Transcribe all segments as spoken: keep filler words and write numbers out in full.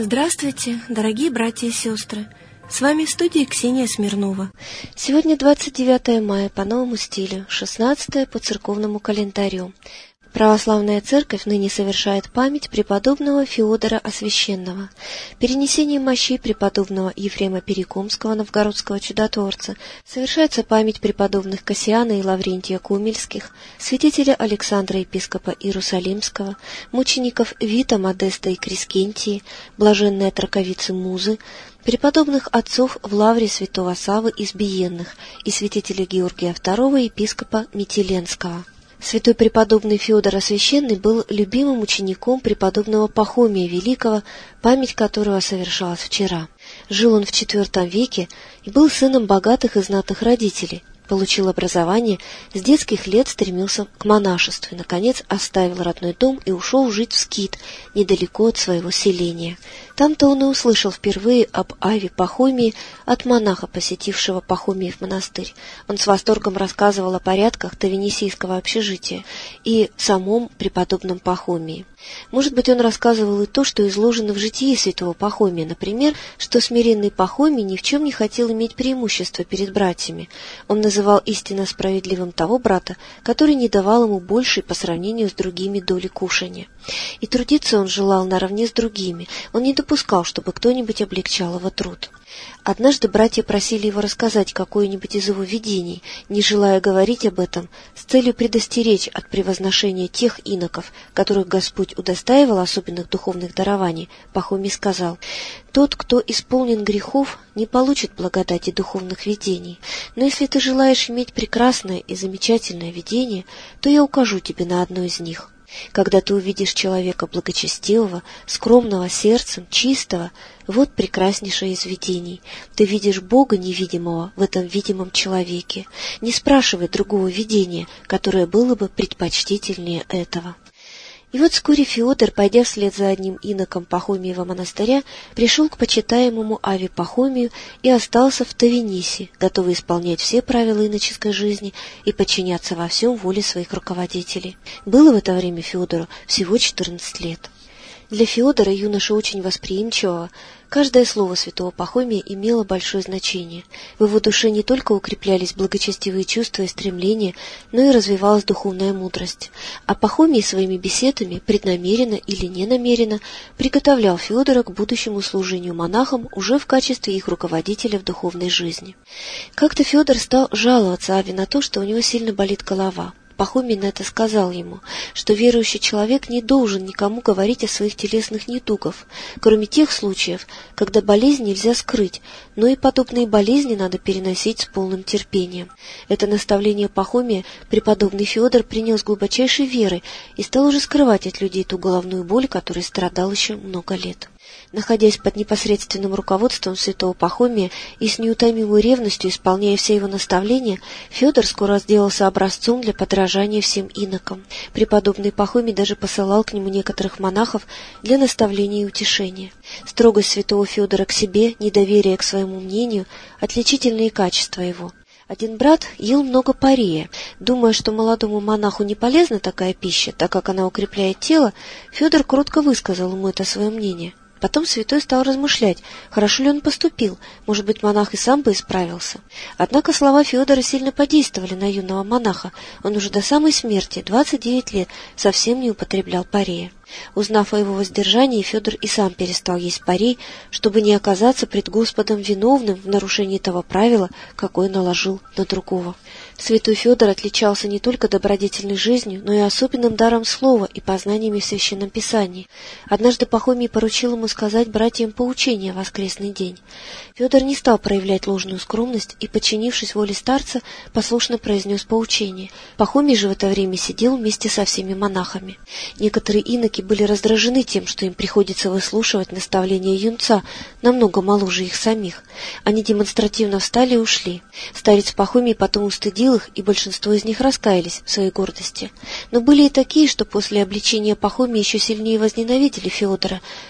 Здравствуйте, дорогие братья и сестры! С вами в студии Ксения Смирнова. Сегодня двадцать девятое мая по новому стилю, шестнадцатое по церковному календарю. Православная Церковь ныне совершает память преподобного Феодора Освященного. Перенесением мощей преподобного Ефрема Перекумского, новгородского чудотворца, совершается память преподобных Кассиана и Лаврентия Кумельских, святителя Александра епископа Иерусалимского, мучеников Вита, Модеста и Крискентии, блаженной отроковицы Музы, преподобных отцов в лавре святого Саввы Избиенных и святителя Георгия второго, епископа Митиленского. Святой преподобный Феодор Освященный был любимым учеником преподобного Пахомия Великого, память которого совершалась вчера. Жил он в четвёртом веке и был сыном богатых и знатных родителей. Получил образование, с детских лет стремился к монашеству и, наконец, оставил родной дом и ушел жить в Скит, недалеко от своего селения. Там-то он и услышал впервые об Аве Пахомии от монаха, посетившего Пахомиев монастырь. Он с восторгом рассказывал о порядках тавенисийского общежития и самом преподобном Пахомии. Может быть, он рассказывал и то, что изложено в житии святого Пахомия, например, что смиренный Пахомий ни в чем не хотел иметь преимущества перед братьями. Он называл истинно справедливым того брата, который не давал ему большей по сравнению с другими доли кушания. И трудиться он желал наравне с другими, он не допускал, чтобы кто-нибудь облегчал его труд. Однажды братья просили его рассказать какое-нибудь из его видений, не желая говорить об этом, с целью предостеречь от превозношения тех иноков, которых Господь удостаивал особенных духовных дарований. Пахомий сказал: «Тот, кто исполнен грехов, не получит благодати духовных видений, но если ты желаешь иметь прекрасное и замечательное видение, то я укажу тебе на одно из них. Когда ты увидишь человека благочестивого, скромного сердцем, чистого, вот прекраснейшее из видений. Ты видишь Бога невидимого в этом видимом человеке. Не спрашивай другого видения, которое было бы предпочтительнее этого». И вот вскоре Феодор, пойдя вслед за одним иноком Пахомиева монастыря, пришел к почитаемому Аве Пахомию и остался в Тавенисе, готовый исполнять все правила иноческой жизни и подчиняться во всем воле своих руководителей. Было в это время Феодору всего четырнадцать лет. Для Феодора, юноши очень восприимчивого, каждое слово святого Пахомия имело большое значение. В его душе не только укреплялись благочестивые чувства и стремления, но и развивалась духовная мудрость. А Пахомий своими беседами, преднамеренно или ненамеренно, приготовлял Феодора к будущему служению монахам уже в качестве их руководителя в духовной жизни. Как-то Феодор стал жаловаться Аве на то, что у него сильно болит голова. Пахомий на это сказал ему, что верующий человек не должен никому говорить о своих телесных недугах, кроме тех случаев, когда болезнь нельзя скрыть, но и подобные болезни надо переносить с полным терпением. Это наставление Пахомия преподобный Феодор принял с глубочайшей верой и стал уже скрывать от людей ту головную боль, которой страдал еще много лет. Находясь под непосредственным руководством святого Пахомия и с неутомимой ревностью исполняя все его наставления, Феодор скоро сделался образцом для подражания всем инокам. Преподобный Пахомий даже посылал к нему некоторых монахов для наставления и утешения. Строгость святого Феодора к себе, недоверие к своему мнению – отличительные качества его. Один брат ел много парея. Думая, что молодому монаху не полезна такая пища, так как она укрепляет тело, Феодор кротко высказал ему это свое мнение. Потом святой стал размышлять, хорошо ли он поступил, может быть, монах и сам бы исправился. Однако слова Феодора сильно подействовали на юного монаха, он уже до самой смерти, двадцать девять лет, совсем не употреблял парея. Узнав о его воздержании, Феодор и сам перестал есть парей, чтобы не оказаться пред Господом виновным в нарушении того правила, какое наложил на другого. Святой Феодор отличался не только добродетельной жизнью, но и особенным даром слова и познаниями в Священном Писании. Однажды Пахомий поручил ему сказать братьям поучение в воскресный день. Феодор не стал проявлять ложную скромность и, подчинившись воле старца, послушно произнес поучение. Пахомий же в это время сидел вместе со всеми монахами. Некоторые иноки были раздражены тем, что им приходится выслушивать наставления юнца, намного моложе их самих. Они демонстративно встали и ушли. Старец Пахомий потом устыдил их, и большинство из них раскаялись в своей гордости. Но были и такие, что после обличения Пахомия еще сильнее возненавидели Феодора, так что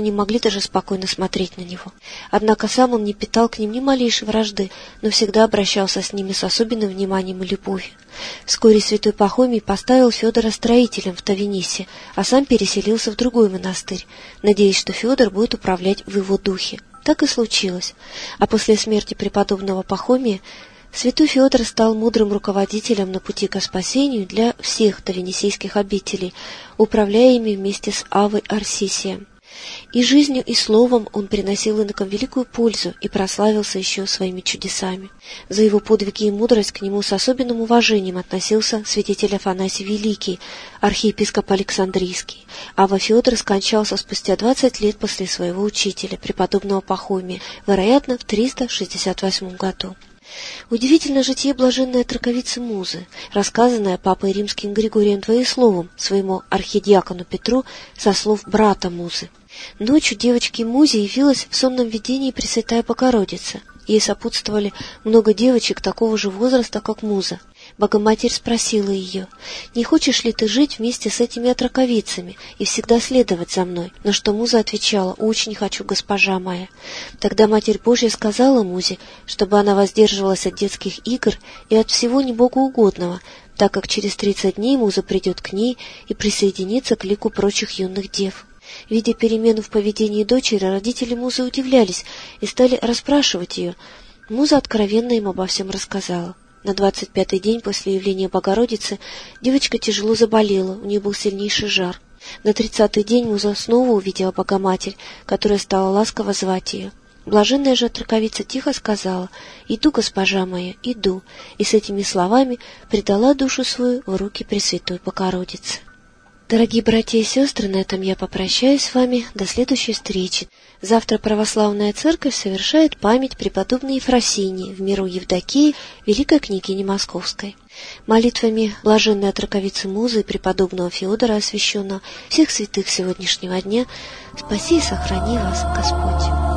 не могли даже спокойно смотреть на него. Однако сам он не питал к ним ни малейшей вражды, но всегда обращался с ними с особенным вниманием и любовью. Вскоре святой Пахомий поставил Федора строителем в Тавенисе, а сам переселился в другой монастырь, надеясь, что Федор будет управлять в его духе. Так и случилось. А после смерти преподобного Пахомия святой Феодор стал мудрым руководителем на пути ко спасению для всех тавенисийских обителей, управляя ими вместе с Аввой Арсисием. И жизнью, и словом он приносил инокам великую пользу и прославился еще своими чудесами. За его подвиги и мудрость к нему с особенным уважением относился святитель Афанасий Великий, архиепископ Александрийский. Авва Феодор скончался спустя двадцать лет после своего учителя, преподобного Пахомия, вероятно, в триста шестьдесят восьмом году. Удивительно житие блаженной отроковицы Музы, рассказанное папой римским Григорием Двоесловом своему архидиакону Петру со слов брата Музы. Ночью девочке Музе явилась в сонном видении Пресвятая Богородица. Ей сопутствовали много девочек такого же возраста, как Муза. Богоматерь спросила ее: «Не хочешь ли ты жить вместе с этими отроковицами и всегда следовать за мной?» На что Муза отвечала: «Очень хочу, госпожа моя». Тогда Матерь Божья сказала Музе, чтобы она воздерживалась от детских игр и от всего небогоугодного, так как через тридцать дней Муза придет к ней и присоединится к лику прочих юных дев. Видя перемену в поведении дочери, родители Музы удивлялись и стали расспрашивать ее. Муза откровенно им обо всем рассказала. На двадцать пятый день после явления Богородицы девочка тяжело заболела, у нее был сильнейший жар. На тридцатый день Муза снова увидела Богоматерь, которая стала ласково звать ее. Блаженная же отроковица тихо сказала: «Иду, госпожа моя, иду», и с этими словами предала душу свою в руки Пресвятой Богородицы. Дорогие братья и сестры, на этом я попрощаюсь с вами до следующей встречи. Завтра Православная Церковь совершает память преподобной Ефросинии в миру Евдокии, великой княгини Московской. Молитвами блаженной отроковицы Музы и преподобного Феодора освященного, всех святых сегодняшнего дня, спаси и сохрани вас, Господь.